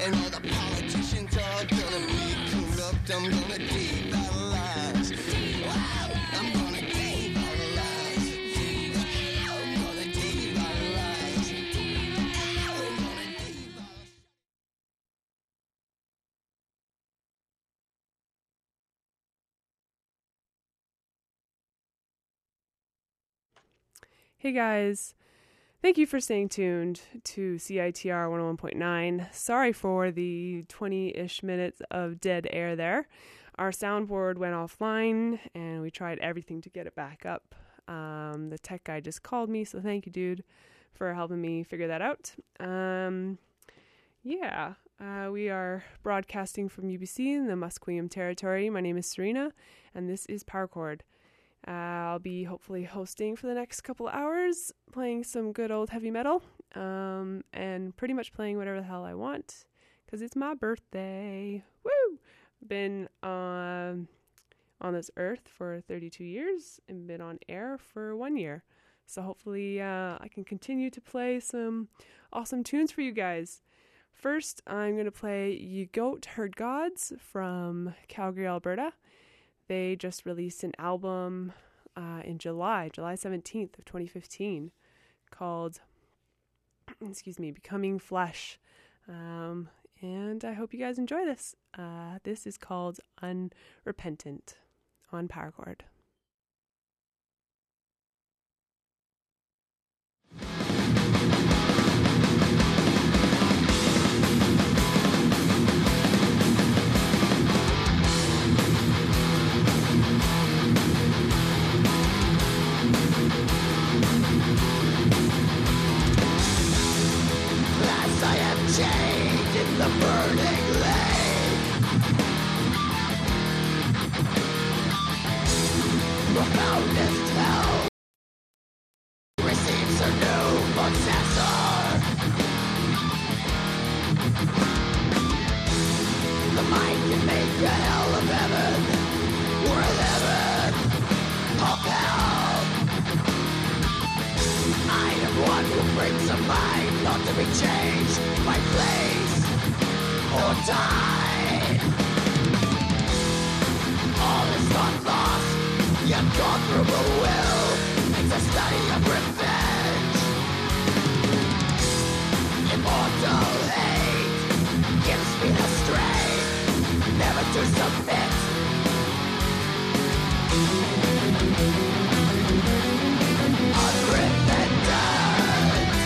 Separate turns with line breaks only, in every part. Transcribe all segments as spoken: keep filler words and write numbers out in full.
And all the politicians are gonna be corrupt. I'm gonna devitalize. Wow, I'm gonna devitalize. I'm gonna devitalize. I'm gonna devitalize.
Hey guys, thank you for staying tuned to C I T R one oh one point nine. Sorry for the twenty-ish minutes of dead air there. Our soundboard went offline and we tried everything to get it back up. Um, the tech guy just called me, so thank you, dude, for helping me figure that out. Um, yeah, uh, we are broadcasting from U B C in the Musqueam territory. My name is Serena, and this is Power Chord. Uh, I'll be hopefully hosting for the next couple of hours, playing some good old heavy metal, um, and pretty much playing whatever the hell I want, because it's my birthday. Woo! Been um, on this earth for thirty-two years and been on air for one year. So hopefully uh, I can continue to play some awesome tunes for you guys. First, I'm going to play You Goat Herd Gods from Calgary, Alberta. They just released an album uh, in July, July seventeenth of twenty fifteen, called, excuse me, Becoming Flesh. Um, and I hope you guys enjoy this. Uh, this is called Unrepentant on Power Chord.
As I am chained in the burning lake, profoundest hell receives a new possessor. The mind can make a hell of heaven, or a heaven of hell. I am one who brings a mind not to be changed by place or time. All is not lost, the unconquerable will makes a study of revenge. Immortal hate gives me the strength never to submit. Unrepentant,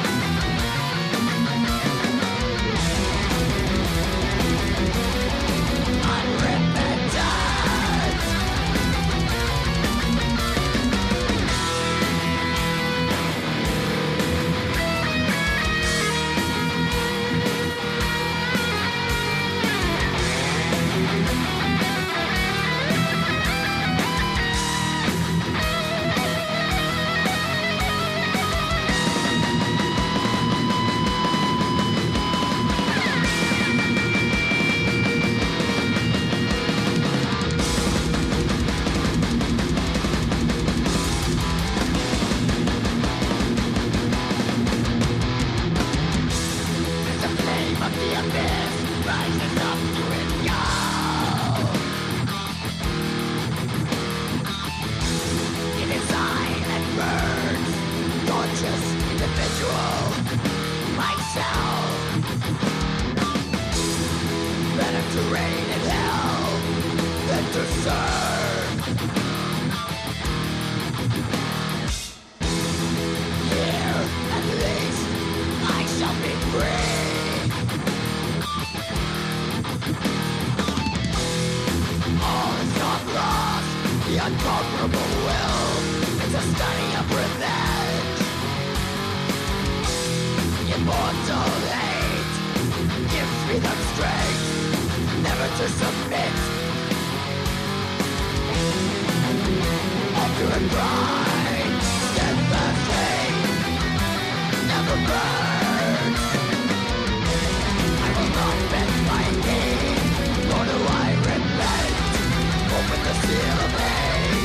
unconquerable will. It's a study of revenge. Immortal hate gives me the strength never to submit. Alter and grind, steadfast hate never burns. I will not bend my knee, nor do I repent. Open the seal of hate.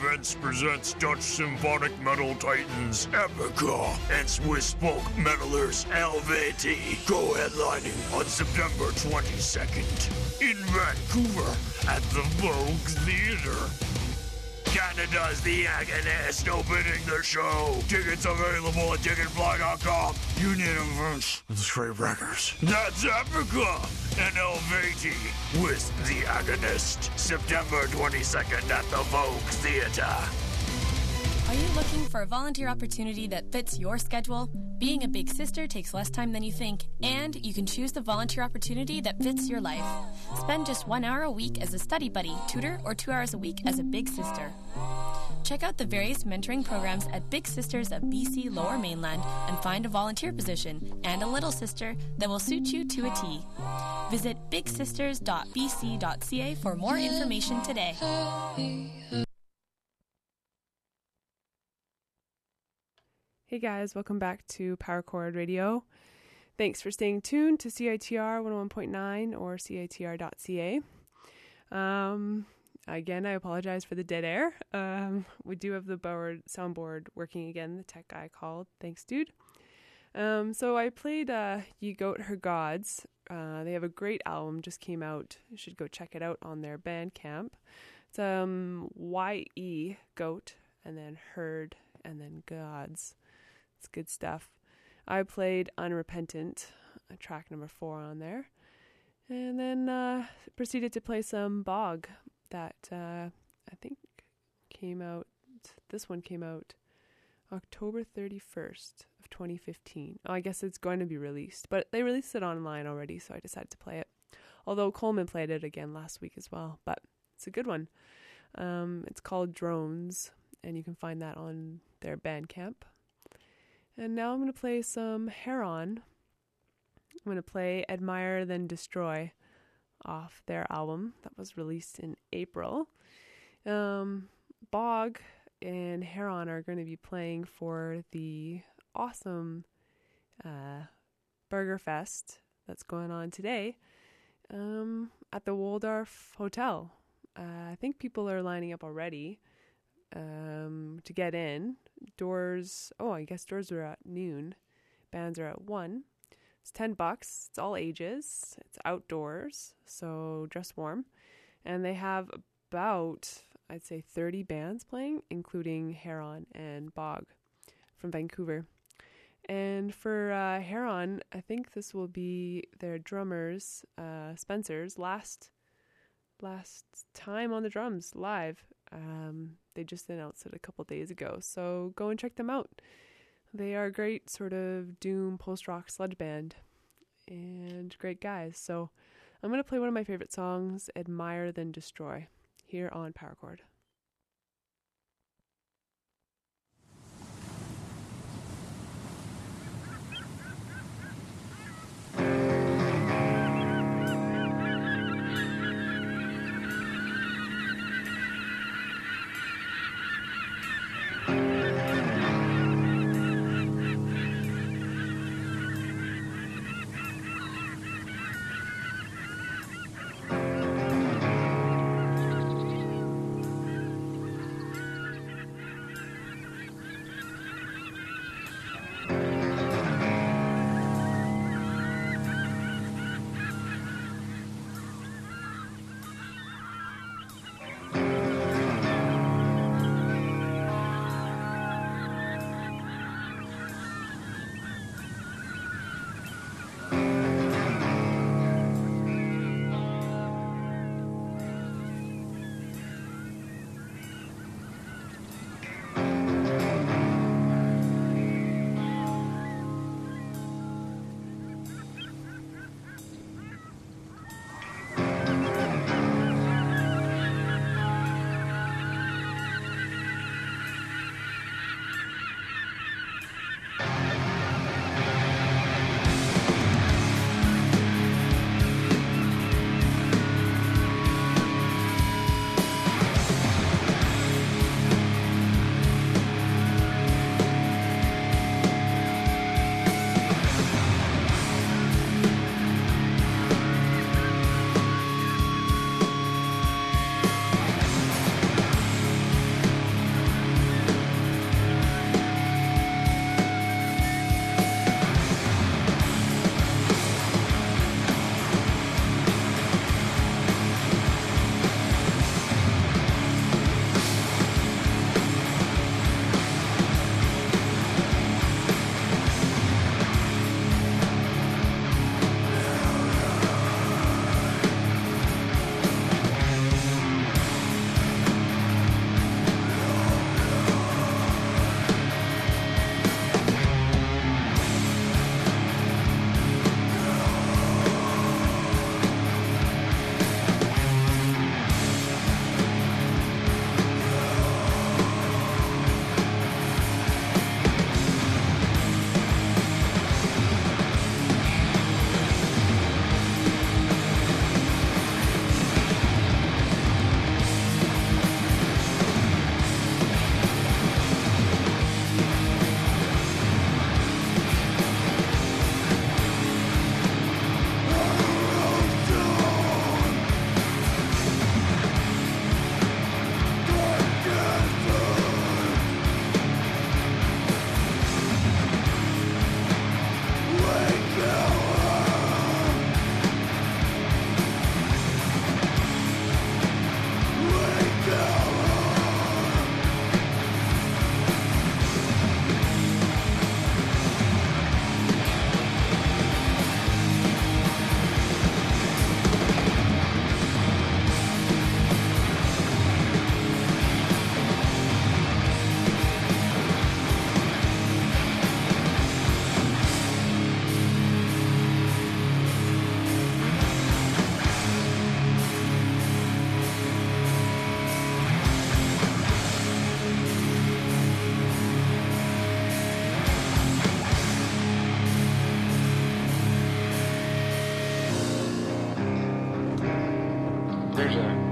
Events presents Dutch symphonic metal titans Epica and Swiss folk metalers L V T co-headlining on September twenty-second in Vancouver at the Vogue Theatre. Canada's The Agonist opening the show. Tickets available at ticketfly dot com. You need events with Straight Records. That's Epica and L V T with The Agonist. September twenty-second at the Vogue Theatre.
Are you looking for a volunteer opportunity that fits your schedule? Being a big sister takes less time than you think, and you can choose the volunteer opportunity that fits your life. Spend just one hour a week as a study buddy, tutor, or two hours a week as a big sister. Check out the various mentoring programs at Big Sisters of B C Lower Mainland and find a volunteer position and a little sister that will suit you to a T. Visit big sisters dot b c dot c a for more information today.
Hey guys, welcome back to Power Chord Radio. Thanks for staying tuned to C I T R one oh one point nine or C I T R dot c a. Um, again, I apologize for the dead air. Um, we do have the board, soundboard working again, the tech guy called. Thanks, dude. Um, so I played uh, Ye Goat Her Gods. Uh, they have a great album, just came out. You should go check it out on their Bandcamp. It's um, Y E, Goat, and then Herd, and then Gods. It's good stuff. I played Unrepentant, track number four on there. And then uh, proceeded to play some Bog that uh, I think came out, this one came out October thirty-first of twenty fifteen. Oh, I guess it's going to be released, but they released it online already, so I decided to play it. Although Coleman played it again last week as well, but it's a good one. Um, it's called Drones, and you can find that on their Bandcamp. And now I'm going to play some Heron. I'm going to play Admire Then Destroy off their album that was released in April. Um, Bog and Heron are going to be playing for the awesome uh, Burger Fest that's going on today um, at the Waldorf Hotel. Uh, I think people are lining up already um, to get in. Doors, oh, I guess doors are at noon. Bands are at one. It's ten bucks. It's all ages. It's outdoors, so dress warm. And they have about, I'd say, thirty bands playing, including Heron and Bog from Vancouver. And for uh, Heron, I think this will be their drummer's, uh, Spencer's, last last time on the drums live. Um, they just announced it a couple days ago, so go and check them out. They are a great sort of doom post-rock sludge band and great guys. So I'm going to play one of my favorite songs, Admire Then Destroy, here on Power Chord.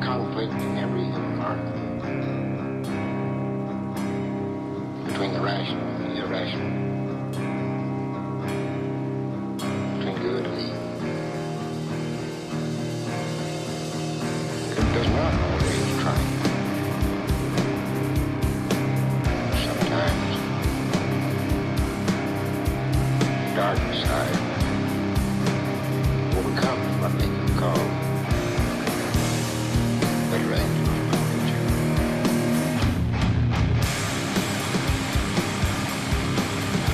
conflict in every human heart between the rational and the irrational, between good and evil. It does not always triumph. Sometimes the dark side overcomes what we can call better angels of nature.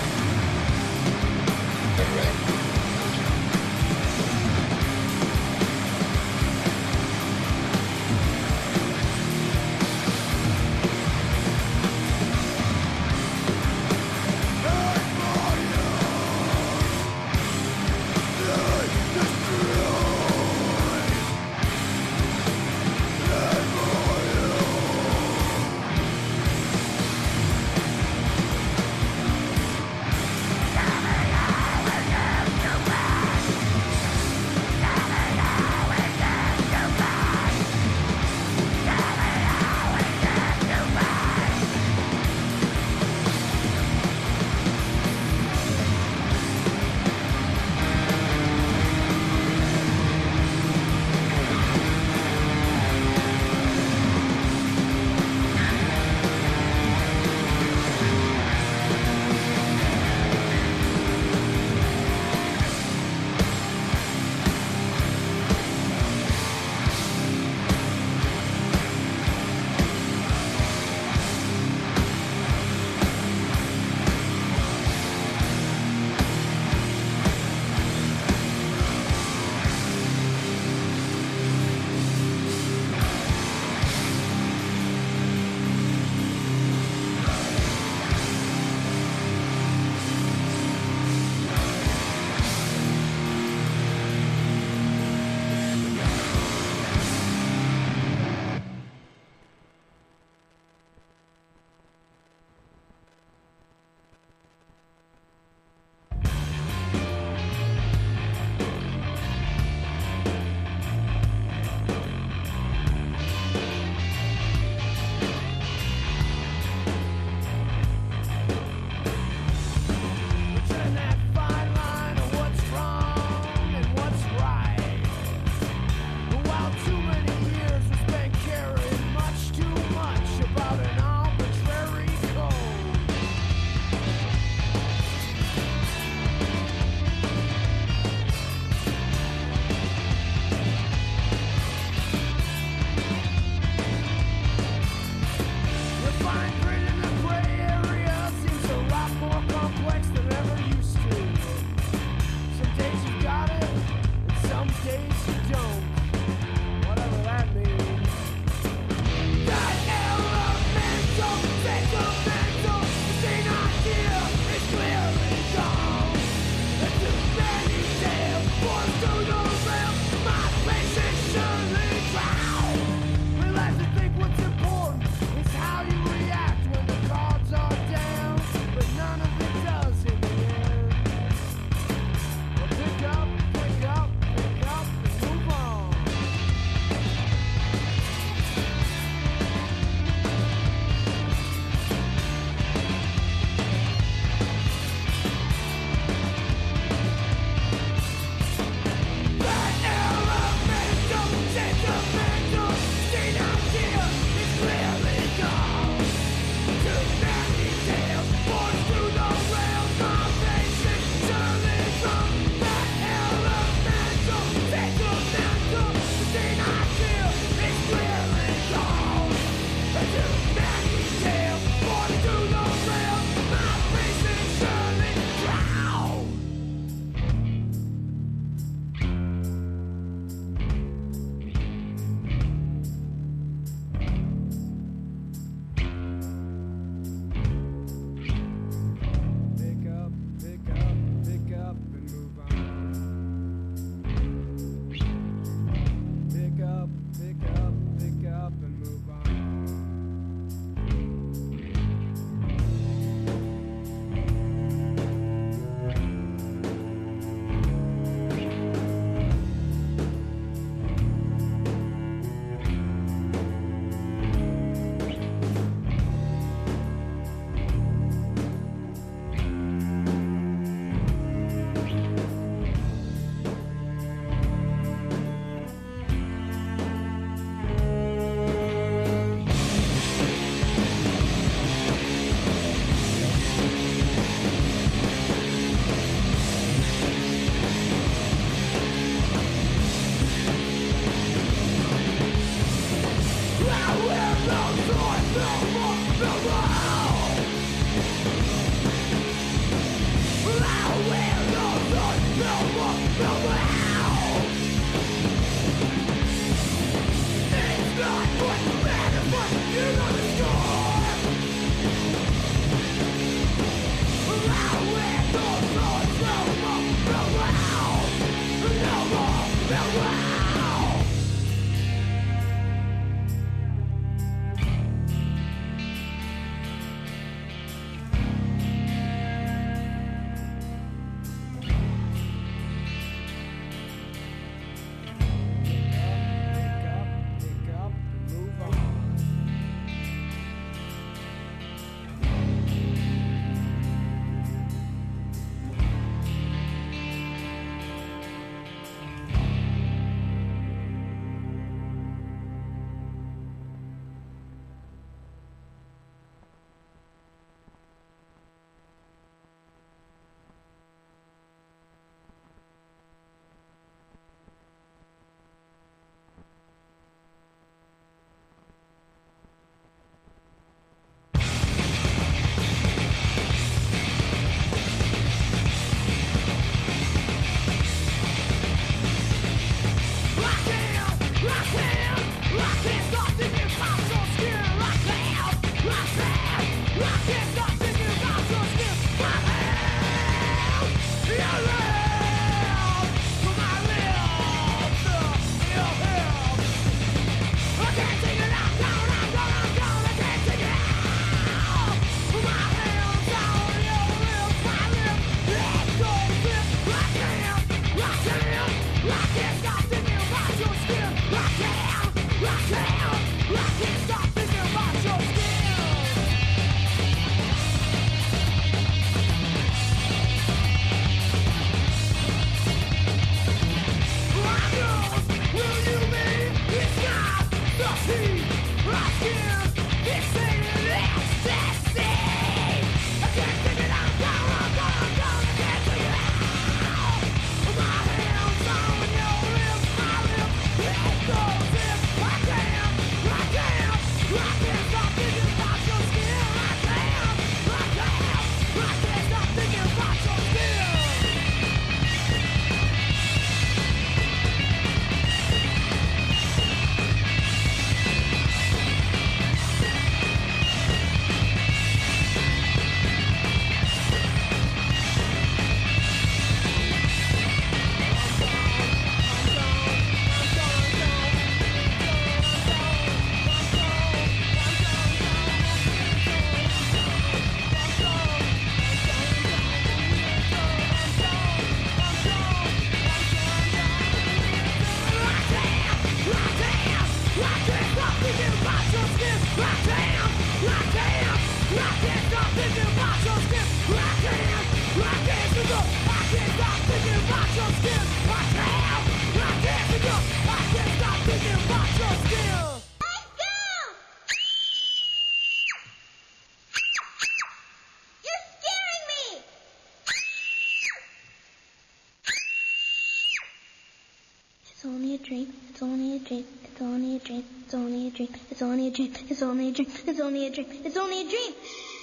It's only a dream, it's only a dream, it's only a dream, it's only a dream, it's only a dream, it's only a dream, it's only a dream, it's only a dream.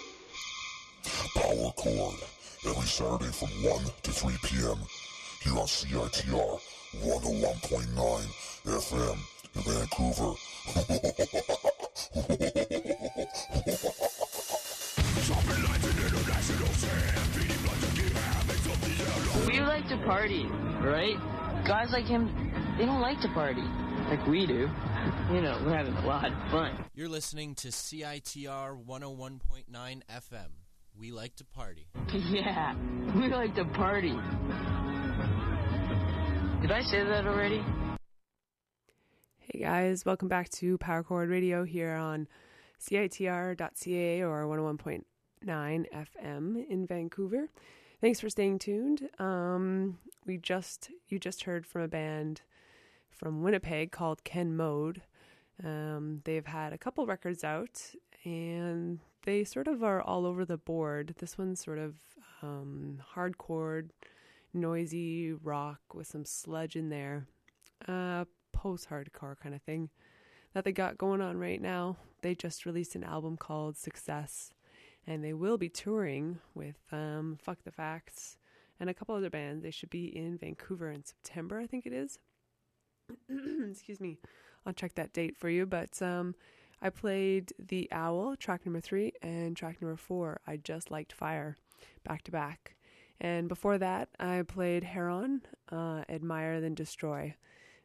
Power Chord, every Saturday from one to three p.m. here on C I T R one oh one point nine F M in Vancouver.
We like to party, right? Guys like him, they don't like to party like we do. You know, we're having a lot of fun.
You're listening to C I T R one oh one point nine F M. We like to party.
Yeah, we like to party. Did I say that already?
Hey guys, welcome back to Power Chord Radio here on C I T R dot C A or one oh one point nine F M in Vancouver. Thanks for staying tuned. Um, we just you just heard from a band from Winnipeg called Ken Mode. Um, they've had a couple records out, and they sort of are all over the board. This one's sort of um, hardcore, noisy rock with some sludge in there, uh, post-hardcore kind of thing that they got going on right now. They just released an album called Success, and they will be touring with um, Fuck the Facts and a couple other bands. They should be in Vancouver in September, I think it is. Excuse me. I'll check that date for you. But um, I played The Owl, track number three, and track number four, I Just Liked Fire, back to back. And before that, I played Heron, uh, Admire Then Destroy.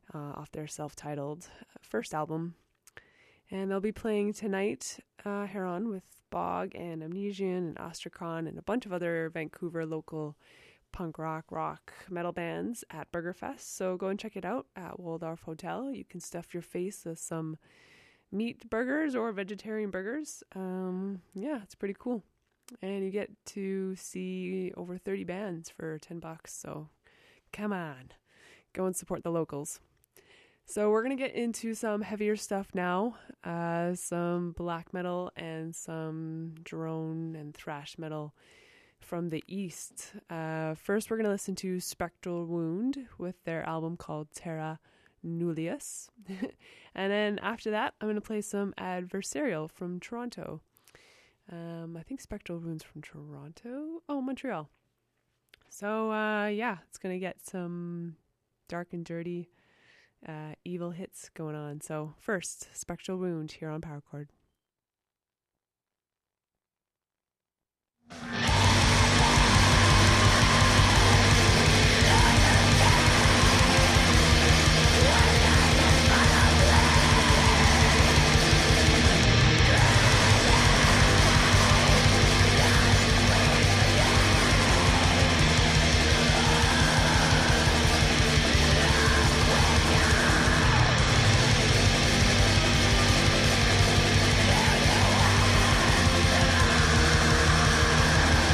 uh, off their self-titled first album. And they'll be playing tonight uh, here on with Bog and Amnesian and Astrakhan and a bunch of other Vancouver local punk rock, rock, metal bands at Burgerfest. So go and check it out at Waldorf Hotel. You can stuff your face with some meat burgers or vegetarian burgers. Um, yeah, it's pretty cool. And you get to see over thirty bands for ten bucks. So come on, go and support the locals. So we're going to get into some heavier stuff now, uh, some black metal and some drone and thrash metal from the East. Uh, first, we're going to listen to Spectral Wound with their album called Terra Nullius. And then after that, I'm going to play some Adversarial from Toronto. Um, I think Spectral Wound's from Toronto. Oh, Montreal. So, uh, yeah, it's going to get some dark and dirty uh, evil hits going on. So first, Spectral Wound here on Power Chord.
Yeah.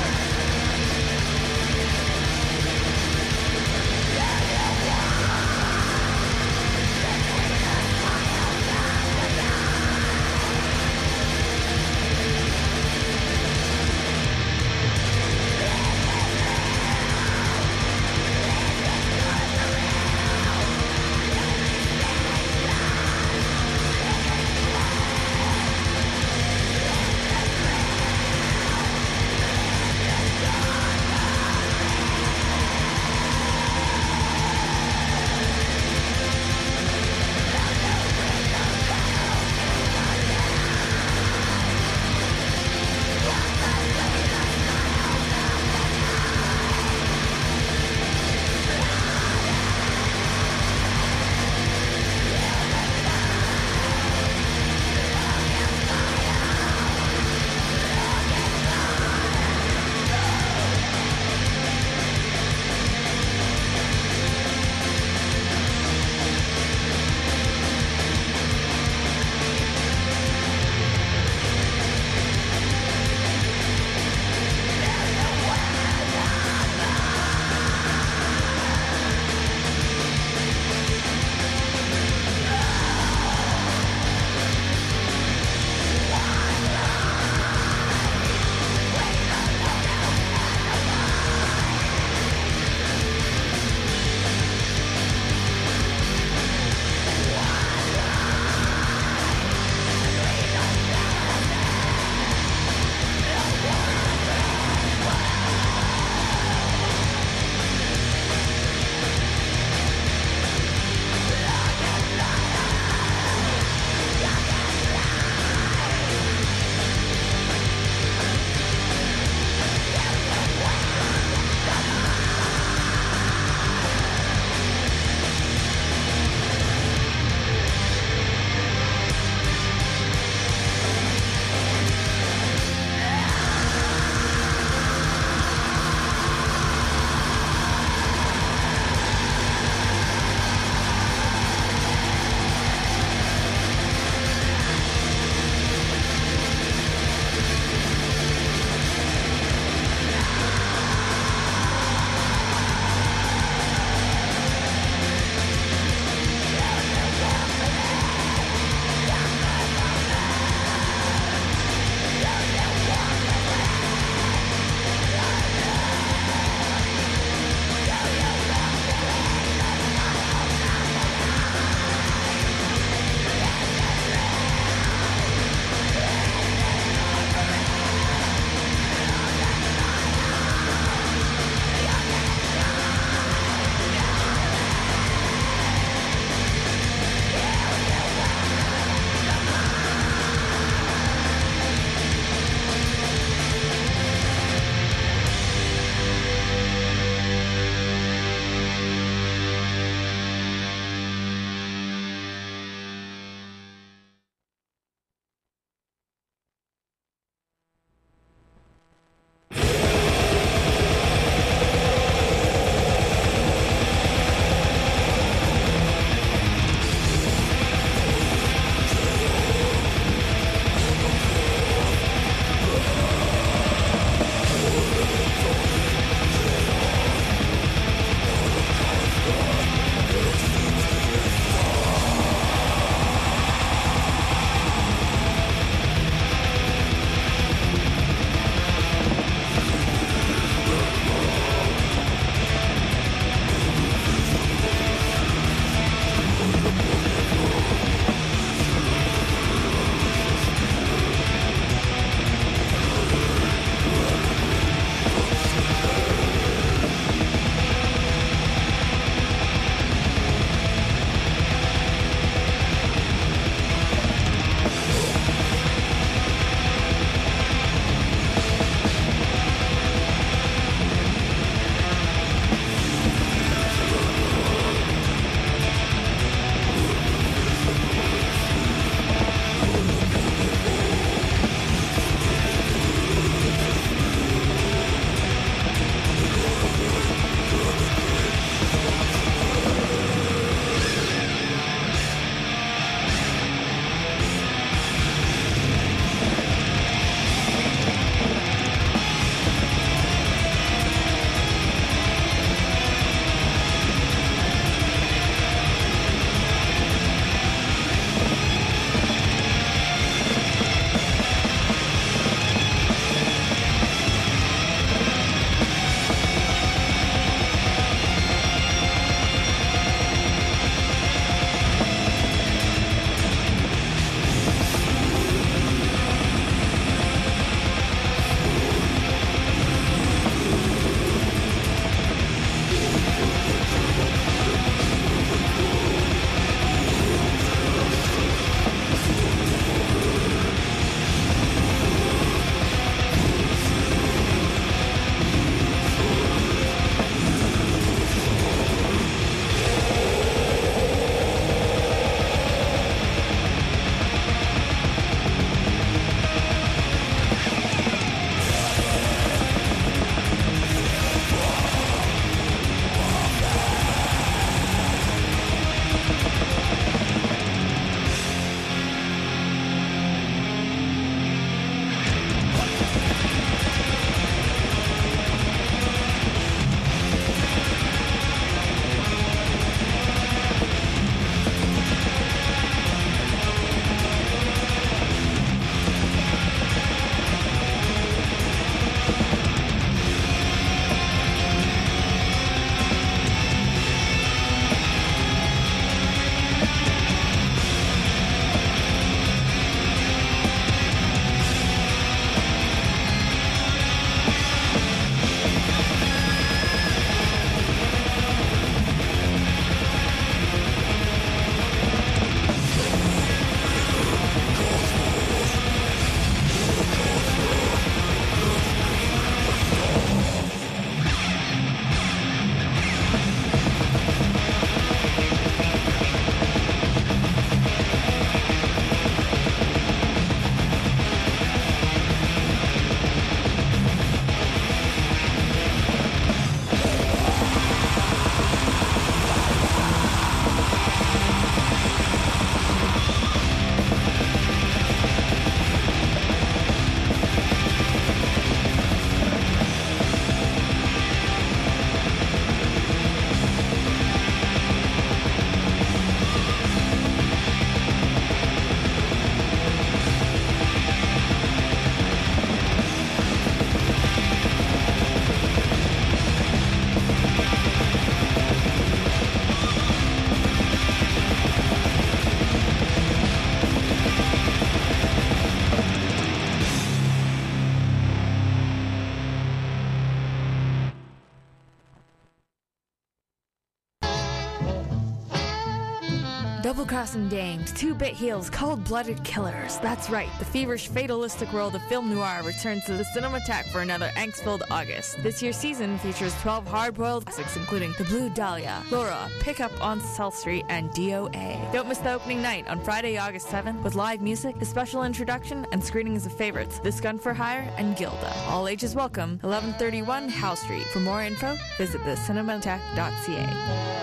double-crossing dames, two-bit heels, cold-blooded killers. That's right, the feverish, fatalistic world of film noir returns to the Cinematheque for another angst-filled August. This year's season features twelve hard-boiled classics, including The Blue Dahlia, Laura, Pick Up on South Street, and D O A. Don't miss the opening night on Friday, August seventh, with live music, a special introduction, and screenings of favorites, This Gun for Hire, and Gilda. All ages welcome. eleven thirty-one Howe Street. For more info, visit the cinematheque dot c a.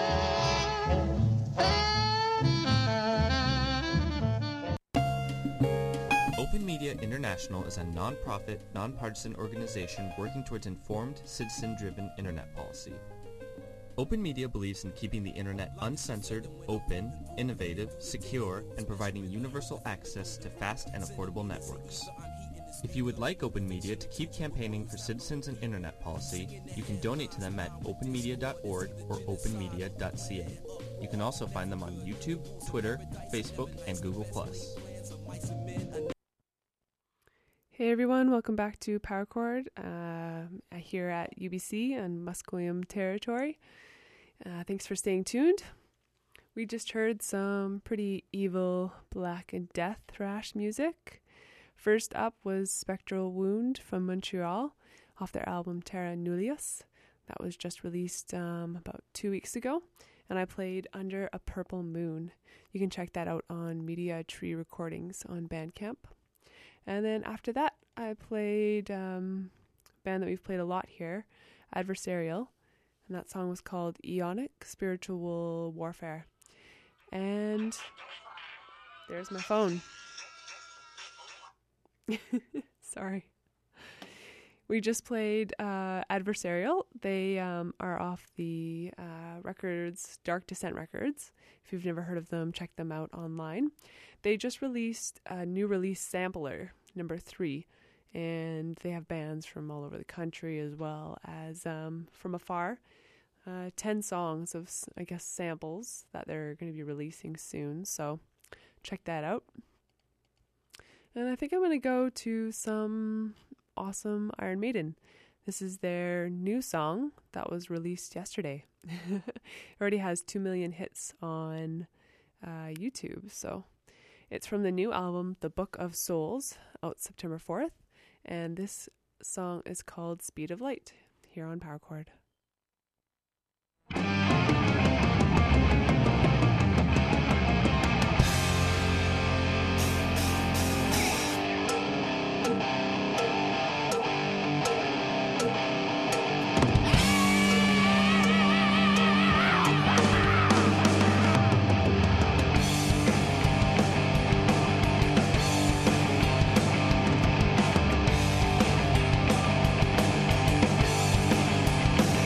Open Media International is a non-profit, non-partisan organization working towards informed, citizen-driven internet policy. Open Media believes in keeping the internet uncensored, open, innovative, secure, and providing universal access to fast and affordable networks. If you would like Open Media to keep campaigning for citizens and internet policy, you can donate to them at open media dot org or open media dot c a. You can also find them on YouTube, Twitter, Facebook, and Google plus.
Hey everyone, welcome back to Power Chord uh, here at U B C and Musqueam territory. Uh, thanks for staying tuned. We just heard some pretty evil Black and Death thrash music. First up was Spectral Wound from Montreal off their album Terra Nullius. That was just released um, about two weeks ago, and I played Under a Purple Moon. You can check that out on Media Tree Recordings on Bandcamp. And then after that, I played um, a band that we've played a lot here, Adversarial, and that song was called Eonic Spiritual Warfare. And there's my phone. Sorry. We just played uh, Adversarial. They um, are off the uh, records, Dark Descent Records. If you've never heard of them, check them out online. They just released a new release sampler, number three, and they have bands from all over the country as well as um, from afar. Uh, ten songs of, I guess, samples that they're going to be releasing soon, so check that out. And I think I'm going to go to some awesome Iron Maiden. This is their new song that was released yesterday. It already has two million hits on uh, YouTube, so it's from the new album, The Book of Souls, out September fourth, and this song is called Speed of Light, here on Power Chord.
We'll be right back.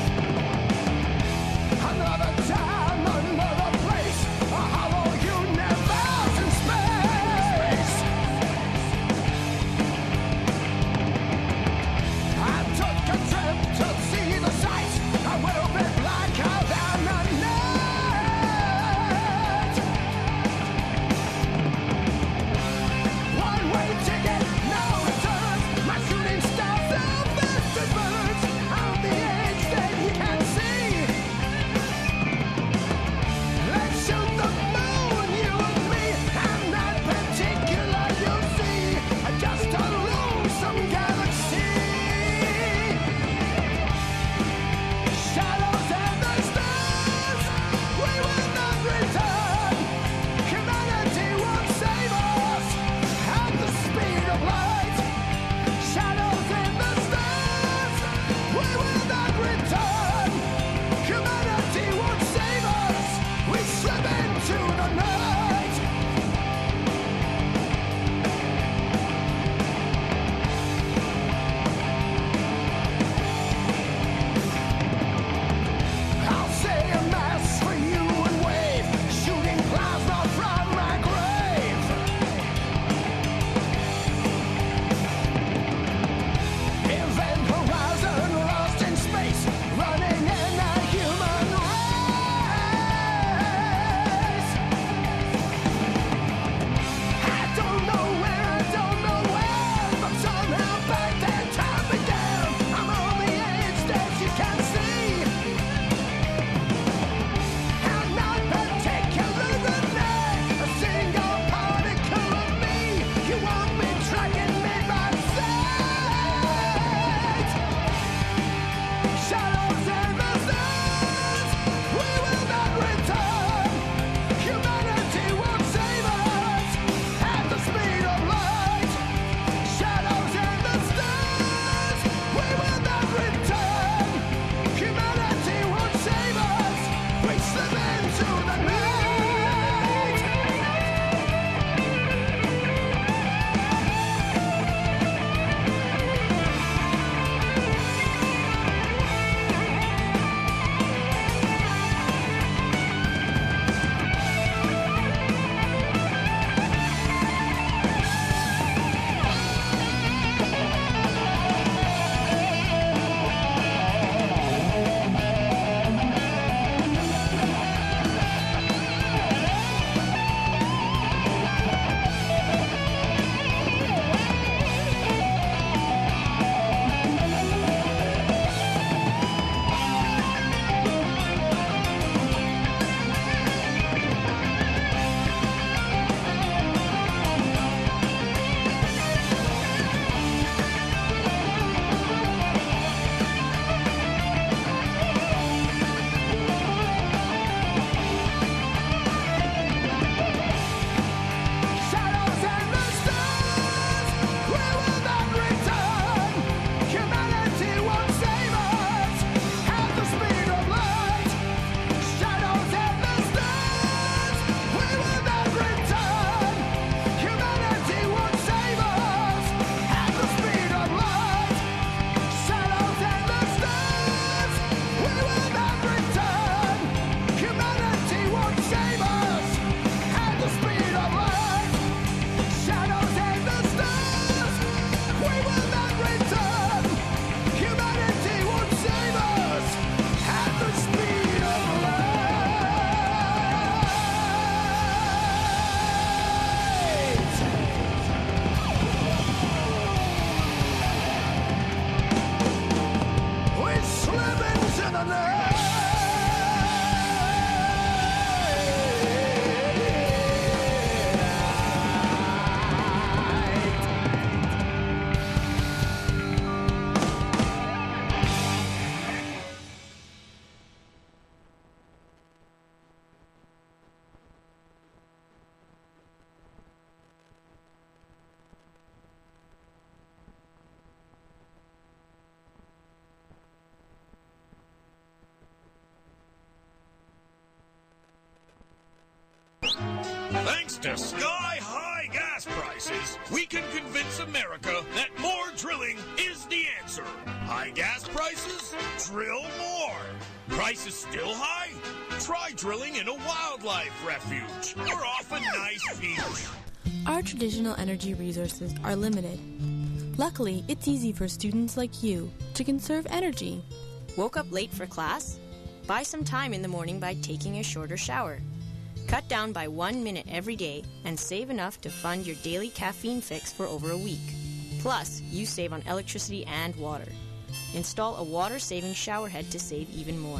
Thanks to sky-high gas prices, we can convince America that more drilling is the answer. High gas prices? Drill more. Prices still high? Try drilling in a wildlife refuge or off a nice beach.
Our traditional energy resources are limited. Luckily, it's easy for students like you to conserve energy.
Woke up late for class? Buy some time in the morning by taking a shorter shower. Cut down by one minute every day and save enough to fund your daily caffeine fix for over a week. Plus, you save on electricity and water. Install a water-saving shower head to save even more.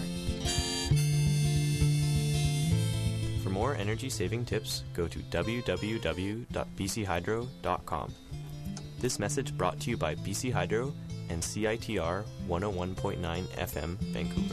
For more energy-saving tips, go to w w w dot b c hydro dot com. This message brought to you by B C Hydro and C I T R one oh one point nine F M, Vancouver.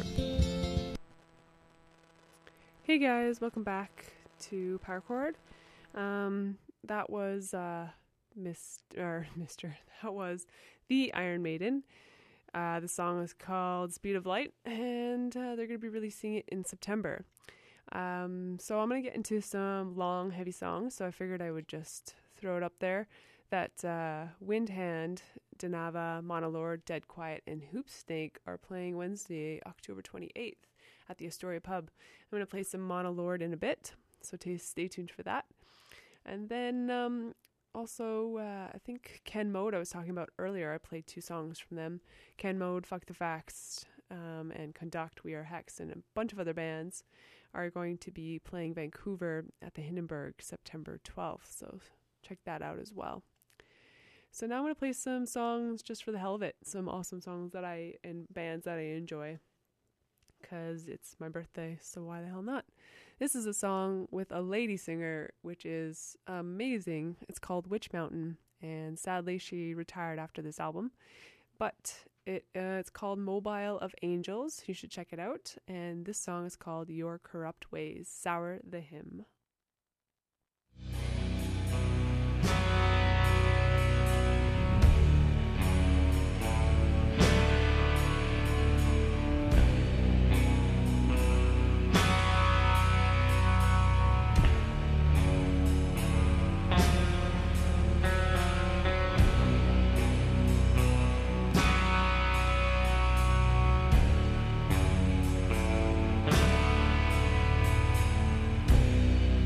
Hey guys, welcome back to Power Chord. Um, that was uh, Mister Mister That was the Iron Maiden. Uh, the song is called Speed of Light, and uh, they're going to be releasing it in September. Um, so I'm going to get into some long, heavy songs, so I figured I would just throw it up there. That uh, Windhand, Danava, Monolord, Dead Quiet, and Hoopsnake are playing Wednesday, October twenty-eighth at the Astoria Pub. I'm going to play some Monolord in a bit, so t- stay tuned for that. And then um, also, uh, I think Ken Mode I was talking about earlier, I played two songs from them. Ken Mode, Fuck the Facts, um, and Conduct, We Are Hex, and a bunch of other bands are going to be playing Vancouver at the Hindenburg September twelfth, so check that out as well. So now I'm going to play some songs just for the hell of it, some awesome songs that I, and bands that I enjoy, because it's my birthday, so why the hell not? This is a song with a lady singer, which is amazing. It's called Witch Mountain, and sadly she retired after this album, but it uh, it's called Mobile of Angels. You should check it out, and this song is called Your Corrupt Ways, Sour the Hymn.
Thank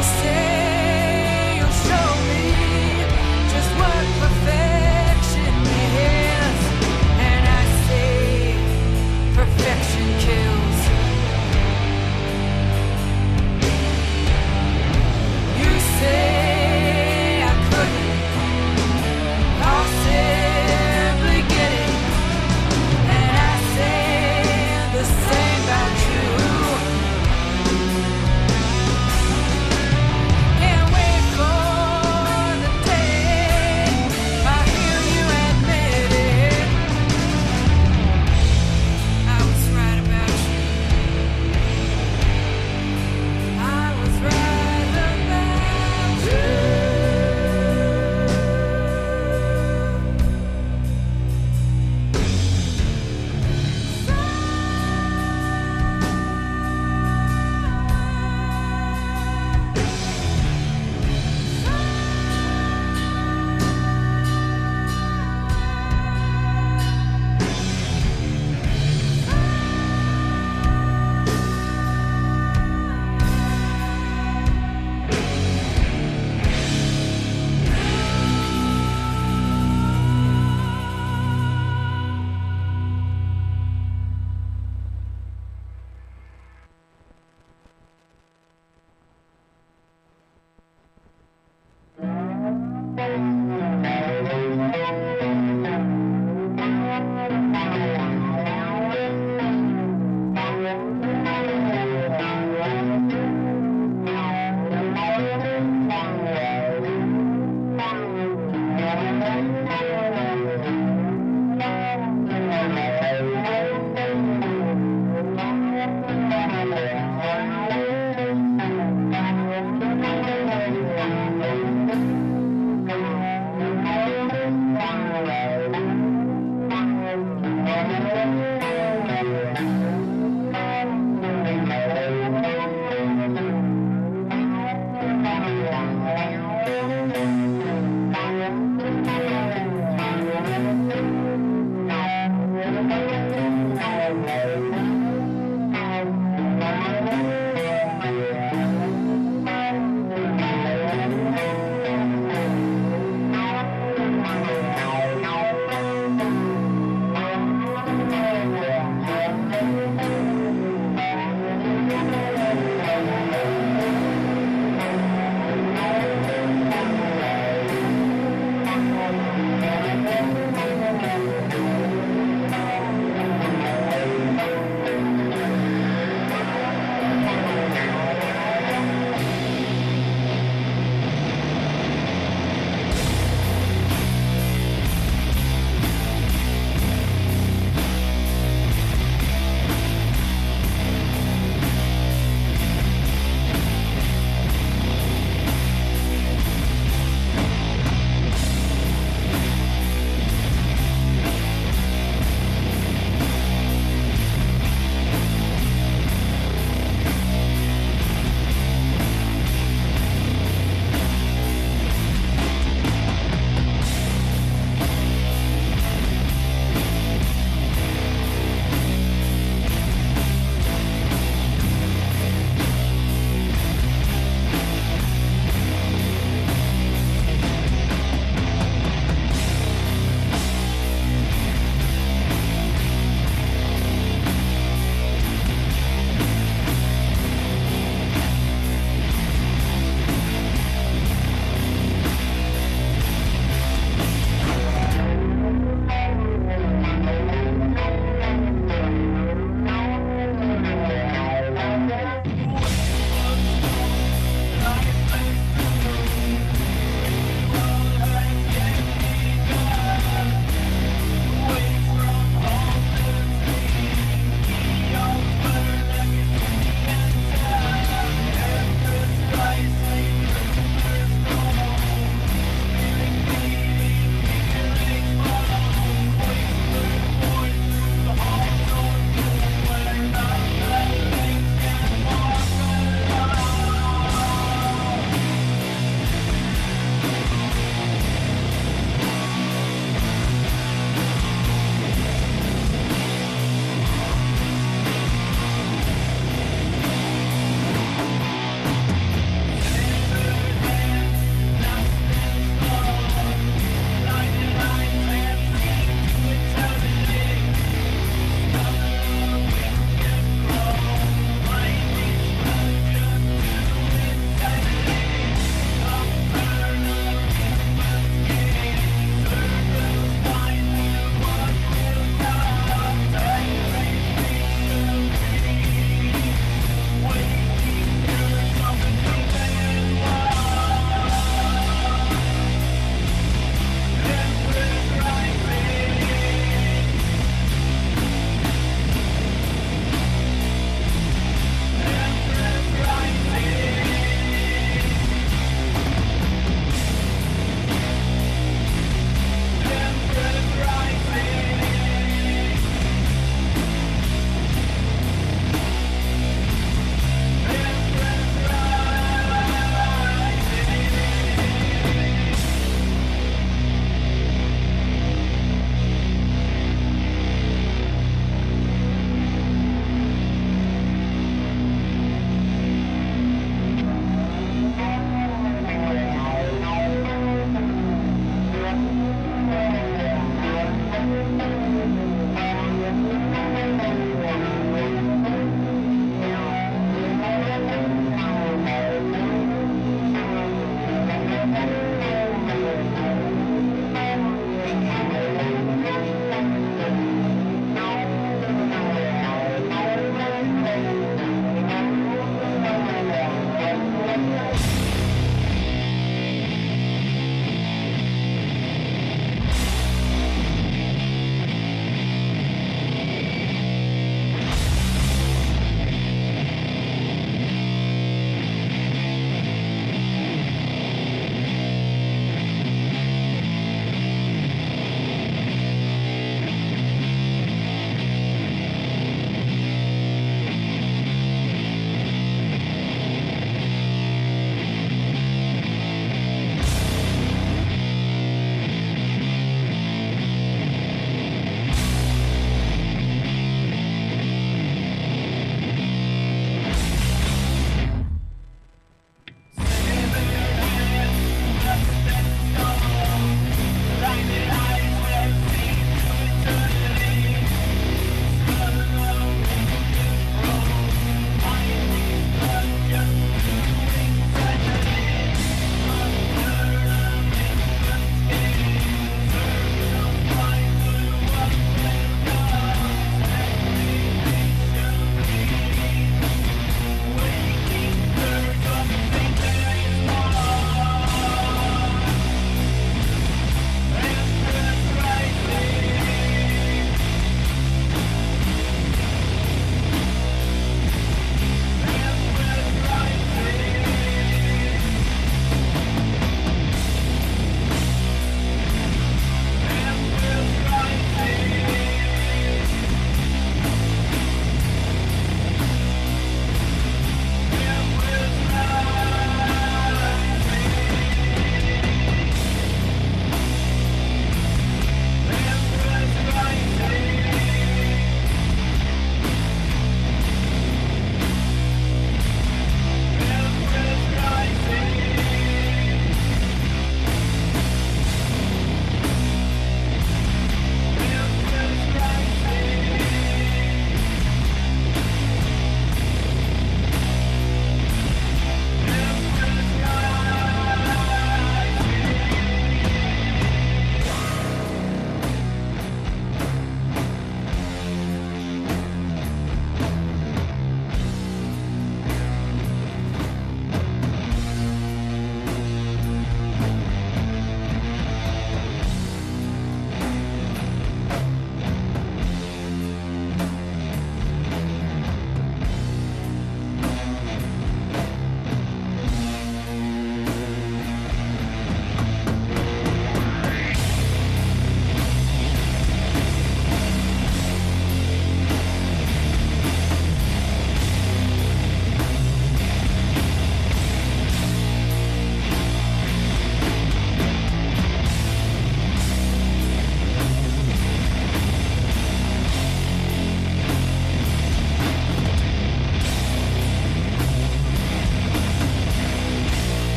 The same about you.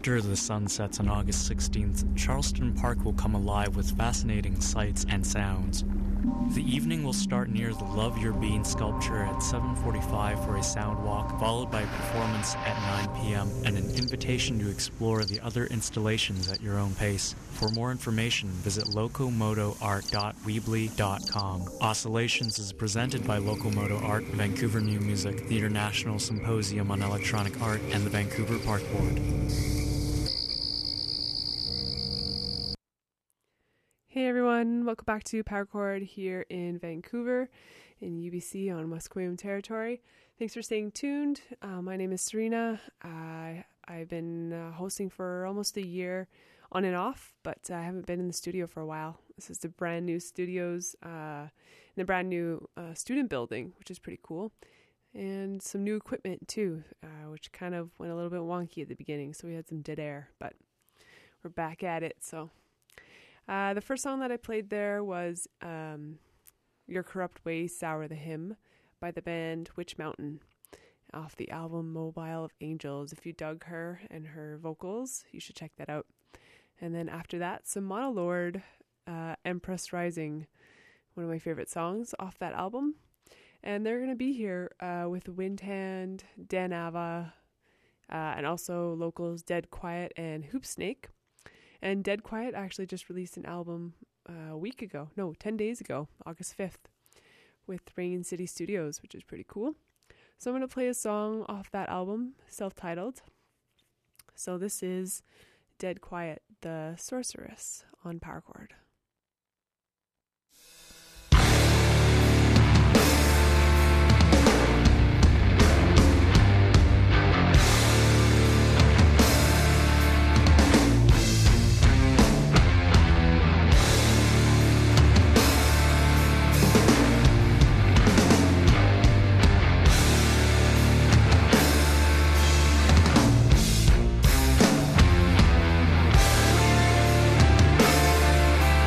After the sun sets on August sixteenth, Charleston Park will come alive with fascinating sights and sounds. The evening will start near the Love Your Bean sculpture at seven forty-five for a sound walk, followed by a performance at nine p.m. and an invitation to explore the other installations at your own pace. For more information, visit locomoto art dot weebly dot com. Oscillations is presented by Locomoto Art, Vancouver New Music, the International Symposium on Electronic Art, and the Vancouver Park Board.
Hey everyone, welcome back to Power Chord here in Vancouver, in U B C on Musqueam territory. Thanks for staying tuned. Uh, my name is Serena. Uh, I've been uh, hosting for almost a year on and off, but I haven't been in the studio for a while. This is the brand new studios uh, in the brand new uh, student building, which is pretty cool. And some new equipment too, uh, which kind of went a little bit wonky at the beginning, so we had some dead air, but we're back at it, so... Uh, the first song that I played there was um, Your Corrupt Ways Sour the Hymn by the band Witch Mountain off the album Mobile of Angels. If you dug her and her vocals, you should check that out. And then after that, some Monolord, uh, Empress Rising, one of my favorite songs off that album. And they're going to be here uh, with Windhand, Dan Ava, uh, and also locals Dead Quiet and Hoop Snake. And Dead Quiet actually just released an album uh, a week ago, no, ten days ago, August fifth, with Rain City Studios, which is pretty cool. So I'm going to play a song off that album, self-titled. So this is Dead Quiet, the Sorceress on Power Chord.
Thank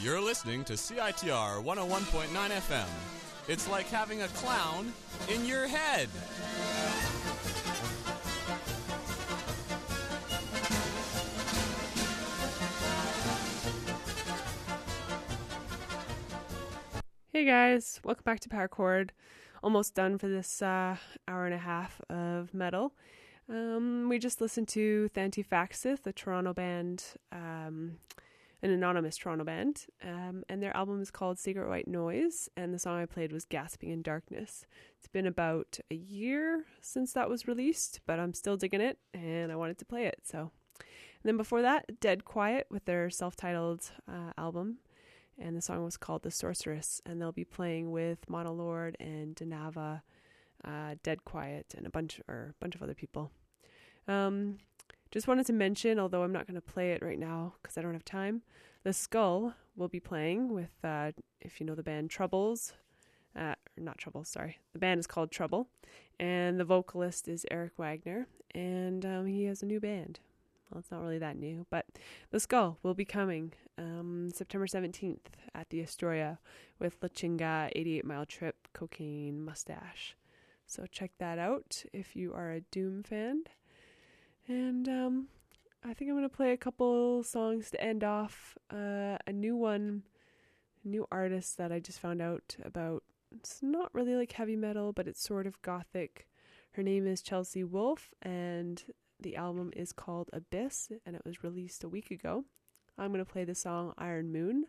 You're listening to C I T R one oh one point nine F M. It's like having a clown in your head.
Hey guys, welcome back to Power Chord. Almost done for this uh, hour and a half of metal. Um, we just listened to Thantifaxith, a Toronto band, um, an anonymous Toronto band, um, and their album is called Secret White Noise, and the song I played was Gasping in Darkness. It's been about a year since that was released, but I'm still digging it, and I wanted to play it. So, and then before that, Dead Quiet with their self-titled uh, album, and the song was called The Sorceress, and they'll be playing with Monolord and Danava, uh, Dead Quiet, and a bunch or a bunch of other people. Um, just wanted to mention, although I'm not going to play it right now because I don't have time, The Skull will be playing with, uh, if you know the band Troubles, uh, or not Troubles, sorry. The band is called Trouble, and the vocalist is Eric Wagner, and um, he has a new band. Well, it's not really that new, but The Skull will be coming um, September seventeenth at the Astoria with La Chinga, eighty-eight mile Trip, Cocaine, Mustache. So check that out if you are a Doom fan. And um, I think I'm going to play a couple songs to end off. Uh, a new one, a new artist that I just found out about. It's not really like heavy metal, but it's sort of gothic. Her name is Chelsea Wolfe, and the album is called Abyss, and it was released a week ago. I'm going to play the song Iron Moon.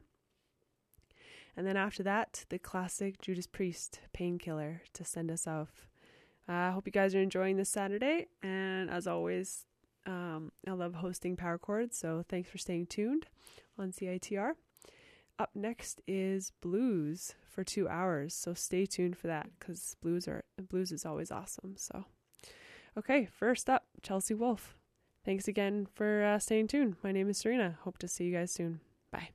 And then after that, the classic Judas Priest, Painkiller, to send us off. I uh, hope you guys are enjoying this Saturday, and as always, um, I love hosting Power Chord, so thanks for staying tuned on C I T R. Up next is blues for two hours, so stay tuned for that, because blues are blues is always awesome. So, okay, first up, Chelsea Wolfe. Thanks again for uh, staying tuned. My name is Serena. Hope to see you guys soon. Bye.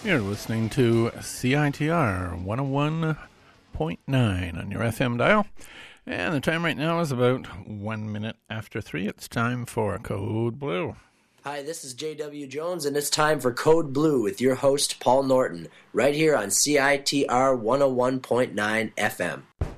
You're listening to C I T R one oh one point nine on your F M dial. And the time right now is about one minute after three. It's time for Code Blue.
Hi, this is J W Jones, and it's time for Code Blue with your host, Paul Norton, right here on C I T R one oh one point nine F M.